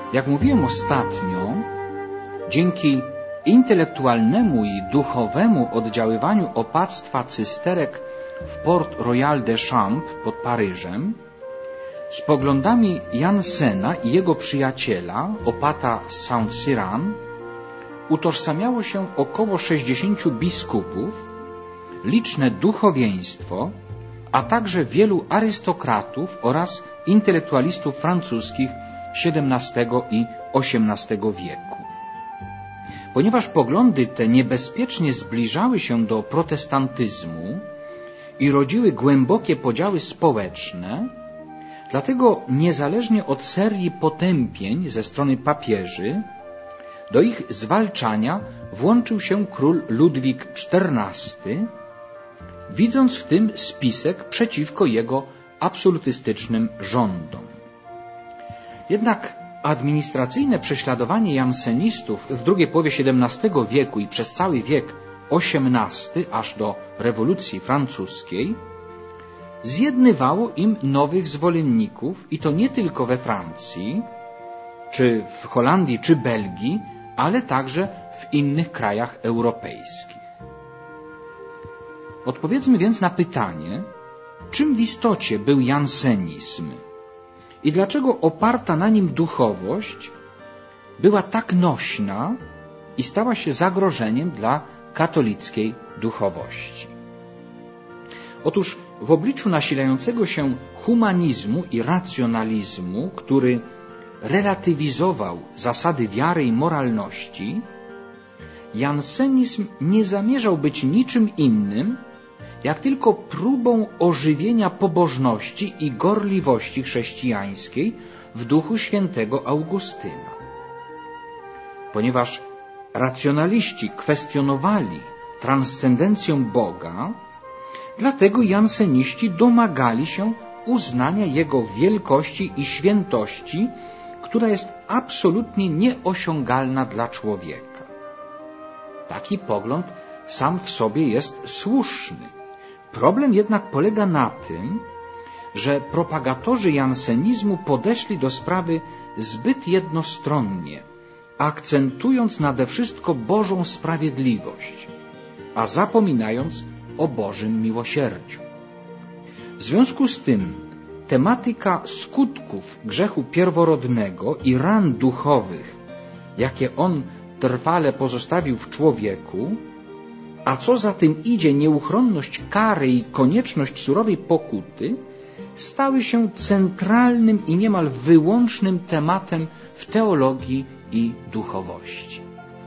Jak mówiłem ostatnio, dzięki intelektualnemu i duchowemu oddziaływaniu opactwa cysterek w Port Royal des Champs pod Paryżem, z poglądami Jansena i jego przyjaciela, opata Saint-Cyran, utożsamiało się około 60 biskupów, liczne duchowieństwo, a także wielu arystokratów oraz intelektualistów francuskich XVII i XVIII wieku. Ponieważ poglądy te niebezpiecznie zbliżały się do protestantyzmu i rodziły głębokie podziały społeczne, dlatego niezależnie od serii potępień ze strony papieży, do ich zwalczania włączył się król Ludwik XIV, widząc w tym spisek przeciwko jego absolutystycznym rządom. Jednak administracyjne prześladowanie jansenistów w drugiej połowie XVII wieku i przez cały wiek XVIII aż do rewolucji francuskiej zjednywało im nowych zwolenników i to nie tylko we Francji, czy w Holandii, czy Belgii, ale także w innych krajach europejskich. Odpowiedzmy więc na pytanie, czym w istocie był jansenizm i dlaczego oparta na nim duchowość była tak nośna i stała się zagrożeniem dla katolickiej duchowości. Otóż w obliczu nasilającego się humanizmu i racjonalizmu, który relatywizował zasady wiary i moralności, jansenizm nie zamierzał być niczym innym, jak tylko próbą ożywienia pobożności i gorliwości chrześcijańskiej w duchu świętego Augustyna. Ponieważ racjonaliści kwestionowali transcendencję Boga, dlatego janseniści domagali się uznania Jego wielkości i świętości, która jest absolutnie nieosiągalna dla człowieka. Taki pogląd sam w sobie jest słuszny. Problem jednak polega na tym, że propagatorzy jansenizmu podeszli do sprawy zbyt jednostronnie, akcentując nade wszystko Bożą sprawiedliwość, a zapominając o Bożym miłosierdziu. W związku z tym tematyka skutków grzechu pierworodnego i ran duchowych, jakie on trwale pozostawił w człowieku, a co za tym idzie nieuchronność kary i konieczność surowej pokuty, stały się centralnym i niemal wyłącznym tematem w teologii i duchowości.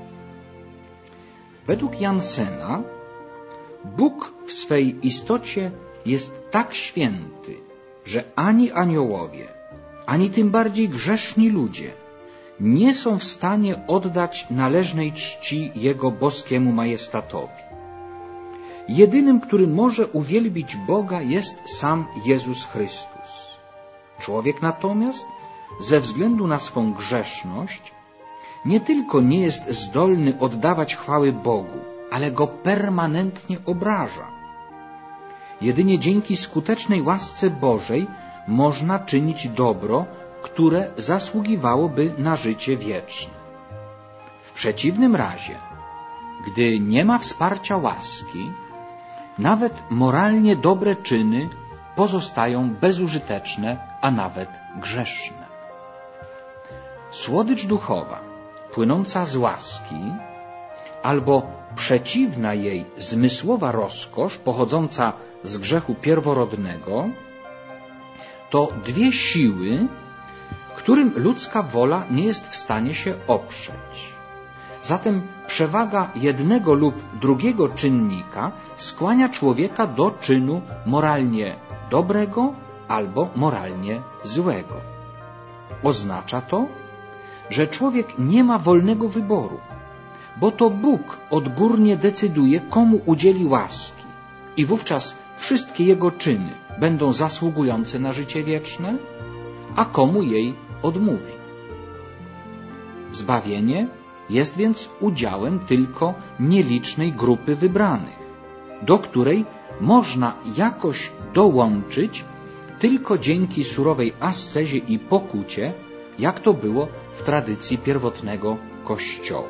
Według Jansena Bóg w swej istocie jest tak święty, że ani aniołowie, ani tym bardziej grzeszni ludzie nie są w stanie oddać należnej czci Jego boskiemu majestatowi. Jedynym, który może uwielbić Boga, jest sam Jezus Chrystus. Człowiek natomiast, ze względu na swą grzeszność, nie tylko nie jest zdolny oddawać chwały Bogu, ale Go permanentnie obraża. Jedynie dzięki skutecznej łasce Bożej można czynić dobro, które zasługiwałoby na życie wieczne. W przeciwnym razie, gdy nie ma wsparcia łaski, nawet moralnie dobre czyny pozostają bezużyteczne, a nawet grzeszne. Słodycz duchowa, płynąca z łaski, albo przeciwna jej zmysłowa rozkosz pochodząca z grzechu pierworodnego, to dwie siły, którym ludzka wola nie jest w stanie się oprzeć. Zatem przewaga jednego lub drugiego czynnika skłania człowieka do czynu moralnie dobrego albo moralnie złego. Oznacza to, że człowiek nie ma wolnego wyboru, bo to Bóg odgórnie decyduje, komu udzieli łaski i wówczas wszystkie jego czyny będą zasługujące na życie wieczne, a komu jej odmówi. Zbawienie jest więc udziałem tylko nielicznej grupy wybranych, do której można jakoś dołączyć tylko dzięki surowej ascezie i pokucie jak to było w tradycji pierwotnego Kościoła.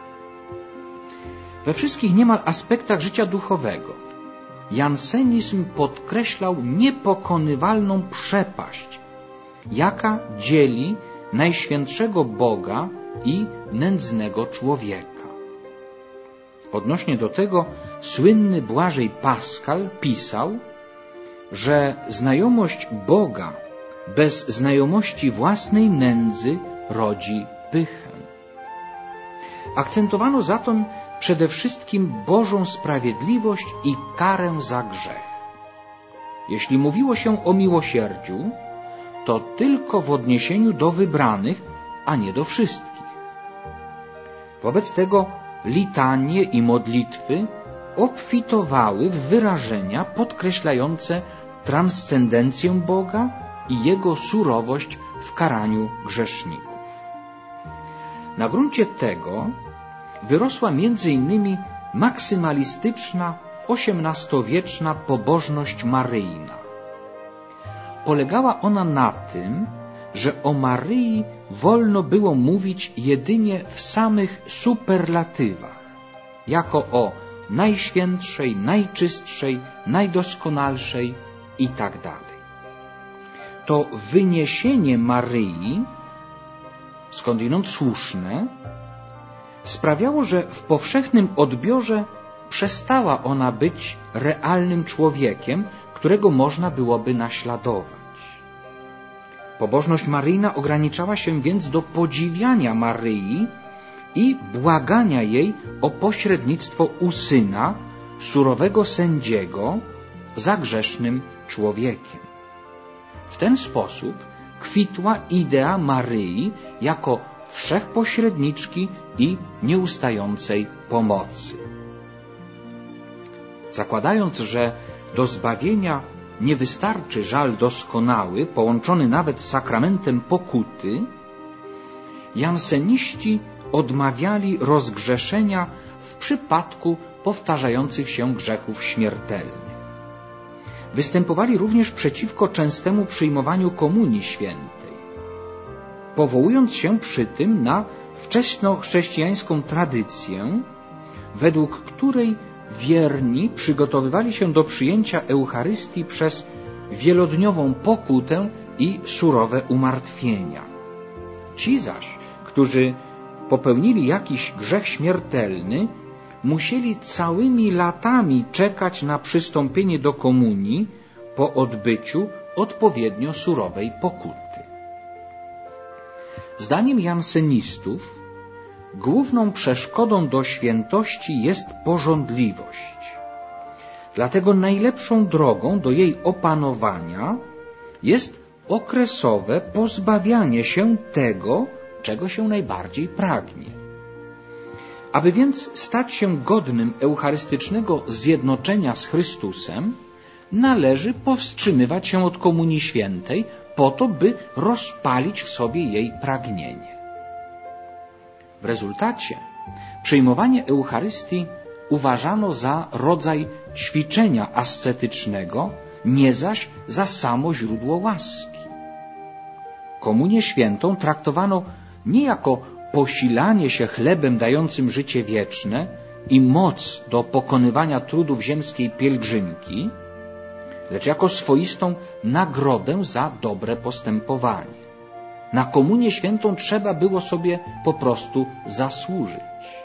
We wszystkich niemal aspektach życia duchowego jansenizm podkreślał niepokonywalną przepaść, jaka dzieli Najświętszego Boga i nędznego człowieka. Odnośnie do tego słynny Błażej Paschal pisał, że znajomość Boga bez znajomości własnej nędzy rodzi pychę. Akcentowano zatem przede wszystkim Bożą sprawiedliwość i karę za grzech. Jeśli mówiło się o miłosierdziu, to tylko w odniesieniu do wybranych, a nie do wszystkich. Wobec tego litanie i modlitwy obfitowały w wyrażenia podkreślające transcendencję Boga i Jego surowość w karaniu grzeszników. Na gruncie tego wyrosła m.in. maksymalistyczna, XVIII-wieczna pobożność maryjna. Polegała ona na tym, że o Maryi wolno było mówić jedynie w samych superlatywach, jako o najświętszej, najczystszej, najdoskonalszej itd. To wyniesienie Maryi, skądinąd słuszne, sprawiało, że w powszechnym odbiorze przestała ona być realnym człowiekiem, którego można byłoby naśladować. Pobożność maryjna ograniczała się więc do podziwiania Maryi i błagania jej o pośrednictwo u Syna, surowego sędziego, za grzesznym człowiekiem. W ten sposób kwitła idea Maryi jako wszechpośredniczki i nieustającej pomocy. Zakładając, że do zbawienia nie wystarczy żal doskonały, połączony nawet z sakramentem pokuty, janseniści odmawiali rozgrzeszenia w przypadku powtarzających się grzechów śmiertelnych. Występowali również przeciwko częstemu przyjmowaniu Komunii Świętej, powołując się przy tym na wczesnochrześcijańską tradycję, według której wierni przygotowywali się do przyjęcia Eucharystii przez wielodniową pokutę i surowe umartwienia. Ci zaś, którzy popełnili jakiś grzech śmiertelny, musieli całymi latami czekać na przystąpienie do komunii po odbyciu odpowiednio surowej pokuty. Zdaniem jansenistów główną przeszkodą do świętości jest pożądliwość. Dlatego najlepszą drogą do jej opanowania jest okresowe pozbawianie się tego, czego się najbardziej pragnie. Aby więc stać się godnym eucharystycznego zjednoczenia z Chrystusem, należy powstrzymywać się od Komunii Świętej po to, by rozpalić w sobie jej pragnienie. W rezultacie przyjmowanie Eucharystii uważano za rodzaj ćwiczenia ascetycznego, nie zaś za samo źródło łaski. Komunię Świętą traktowano nie jako posilanie się chlebem dającym życie wieczne i moc do pokonywania trudów ziemskiej pielgrzymki, lecz jako swoistą nagrodę za dobre postępowanie. Na Komunię Świętą trzeba było sobie po prostu zasłużyć.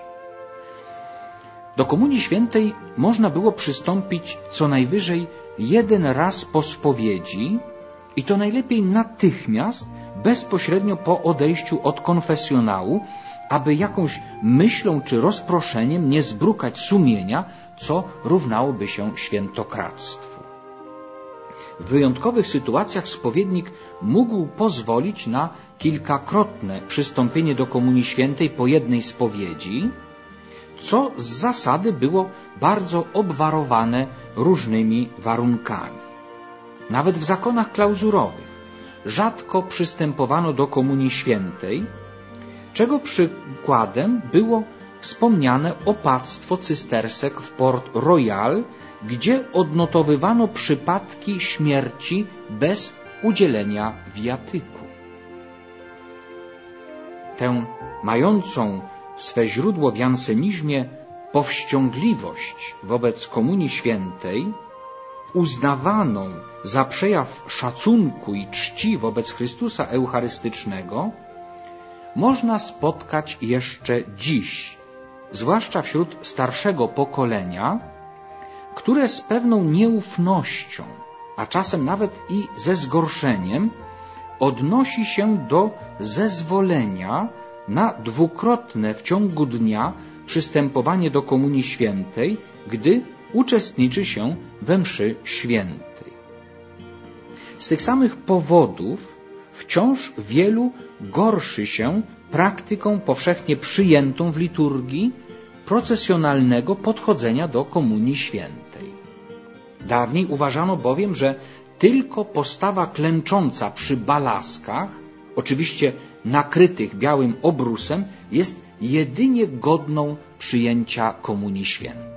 Do Komunii Świętej można było przystąpić co najwyżej jeden raz po spowiedzi i to najlepiej natychmiast, bezpośrednio po odejściu od konfesjonału, aby jakąś myślą czy rozproszeniem nie zbrukać sumienia, co równałoby się świętokradztwu. W wyjątkowych sytuacjach spowiednik mógł pozwolić na kilkakrotne przystąpienie do Komunii Świętej po jednej spowiedzi, co z zasady było bardzo obwarowane różnymi warunkami. Nawet w zakonach klauzurowych rzadko przystępowano do Komunii Świętej, czego przykładem było wspomniane opactwo cystersek w Port Royal, gdzie odnotowywano przypadki śmierci bez udzielenia wiatyku. tę mającą swe źródło w jansenizmie powściągliwość wobec Komunii Świętej, uznawaną za przejaw szacunku i czci wobec Chrystusa Eucharystycznego, można spotkać jeszcze dziś, zwłaszcza wśród starszego pokolenia, które z pewną nieufnością, a czasem nawet i ze zgorszeniem, odnosi się do zezwolenia na dwukrotne w ciągu dnia przystępowanie do Komunii Świętej, gdy uczestniczy się we mszy świętej. Z tych samych powodów wciąż wielu gorszy się praktyką powszechnie przyjętą w liturgii procesjonalnego podchodzenia do Komunii Świętej. Dawniej uważano bowiem, że tylko postawa klęcząca przy balaskach, oczywiście nakrytych białym obrusem, jest jedynie godną przyjęcia Komunii Świętej.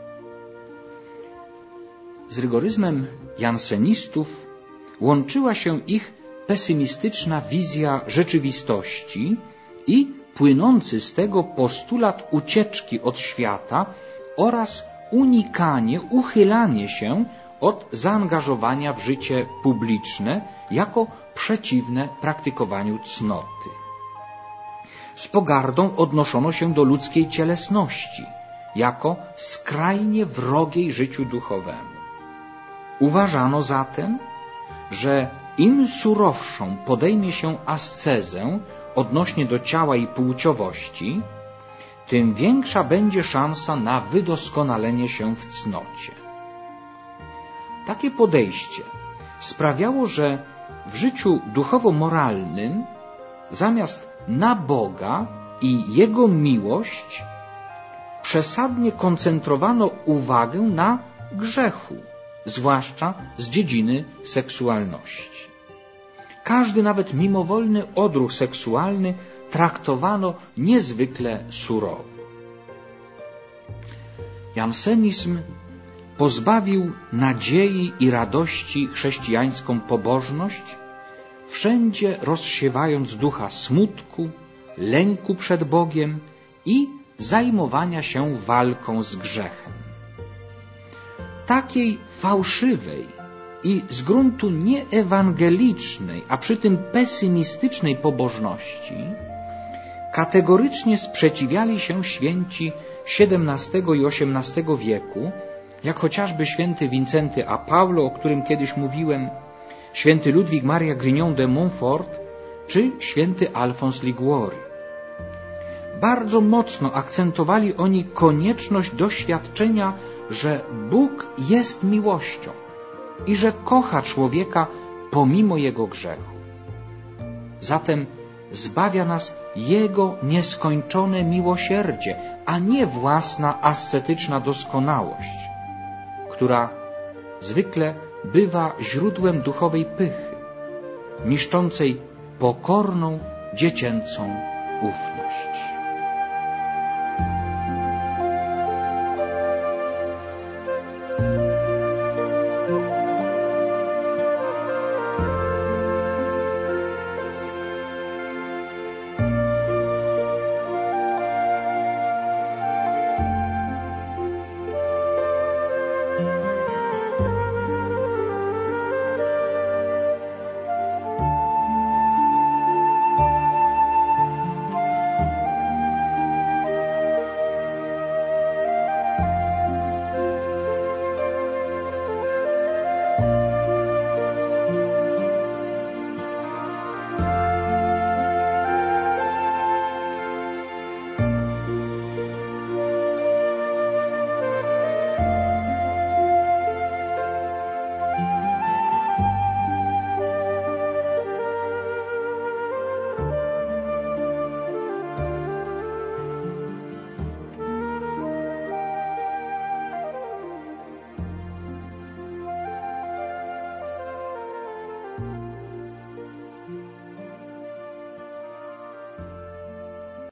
Z rygoryzmem jansenistów łączyła się ich pesymistyczna wizja rzeczywistości i płynący z tego postulat ucieczki od świata oraz uchylanie się od zaangażowania w życie publiczne jako przeciwne praktykowaniu cnoty. Z pogardą odnoszono się do ludzkiej cielesności jako skrajnie wrogiej życiu duchowemu. Uważano zatem, że im surowszą podejmie się ascezę odnośnie do ciała i płciowości, tym większa będzie szansa na wydoskonalenie się w cnocie. Takie podejście sprawiało, że w życiu duchowo-moralnym zamiast na Boga i Jego miłość przesadnie koncentrowano uwagę na grzechu, zwłaszcza z dziedziny seksualności. Każdy nawet mimowolny odruch seksualny traktowano niezwykle surowo. Jansenizm pozbawił nadziei i radości chrześcijańską pobożność, wszędzie rozsiewając ducha smutku, lęku przed Bogiem i zajmowania się walką z grzechem. Takiej fałszywej i z gruntu nieewangelicznej, a przy tym pesymistycznej pobożności kategorycznie sprzeciwiali się święci XVII i XVIII wieku, jak chociażby święty Wincenty a Paulo, o którym kiedyś mówiłem, święty Ludwik Maria Grignon de Montfort czy święty Alfons Liguori. Bardzo mocno akcentowali oni konieczność doświadczenia, że Bóg jest miłością i że kocha człowieka pomimo jego grzechu. Zatem zbawia nas Jego nieskończone miłosierdzie, a nie własna ascetyczna doskonałość, która zwykle bywa źródłem duchowej pychy, niszczącej pokorną, dziecięcą ufność.